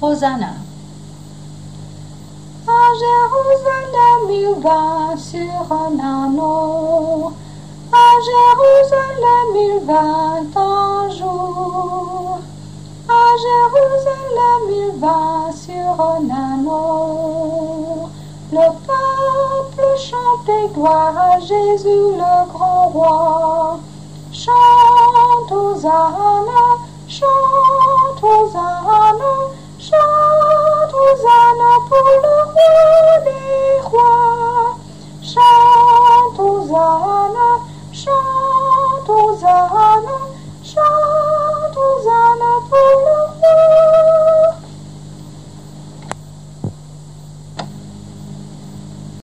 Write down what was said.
Hosanna. À Jérusalem, il va sur un anneau. À Jérusalem, il va un jour. À Jérusalem, il va sur un anneau. Le peuple chante gloire à Jésus le grand roi. Chante Hosanna, chante Hosanna, chante Hosanna pour le roi des rois. Chante Hosanna.